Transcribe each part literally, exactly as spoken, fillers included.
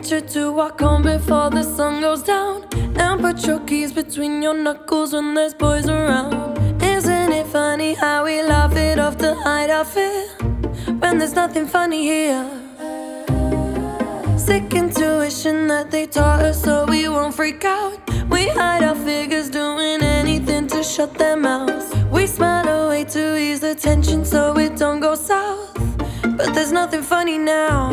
you to walk home before the sun goes down, and put your keys between your knuckles when there's boys around. Isn't it funny how we laugh it off to hide our fear when there's nothing funny here? Sick intuition that they taught us so we won't freak out. We hide our figures doing anything to shut their mouths. We smile away to ease the tension so it don't go south, but there's nothing funny now.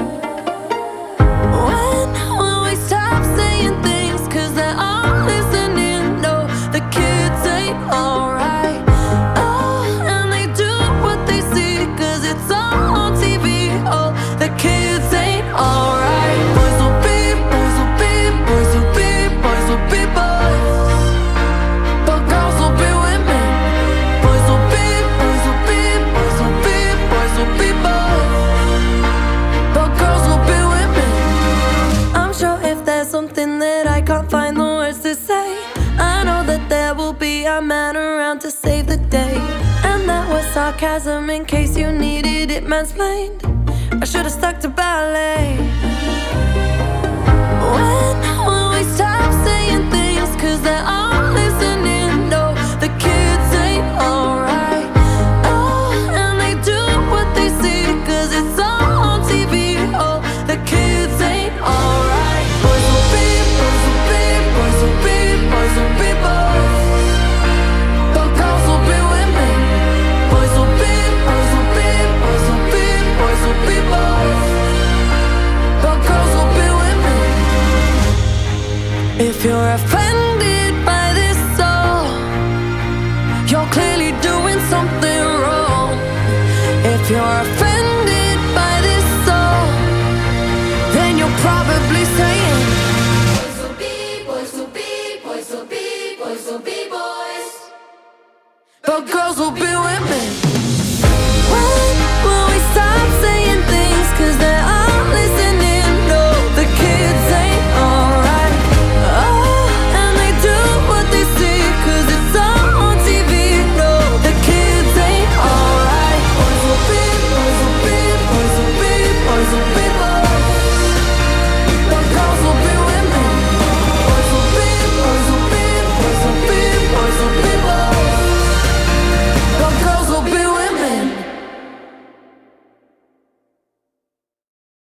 When will we stop saying things cause they're all listening? No, the kids ain't alright. Oh, and they do what they see cause it's all on T V. Oh, the kids ain't alright. Boys will be, boys will be, boys will be, boys will be boys, but girls will be women. Boys will be, boys will be, boys will be, boys will be boys, but girls will be women. I'm sure if there's something that I can't find the words to say, I know that there will be a man around to save the day. And that was sarcasm in case you needed it mansplained. I should've stuck to ballet. When will we stop saying things cause they're all listening? No, the kids ain't alright. Oh, and they do what they see cause it's all on T V. Oh, the kids ain't alright. Boys will be, boys will be, boys will be, boys will be boys, but girls will be women. Boys will be, boys will be, boys will be, boys will be boys, but girls will be women. If you're offended by this song, you're clearly doing something wrong. If you're offended by this song, then you're probably saying Boys will be, boys will be, boys will be, boys will be boys, but girls will be women.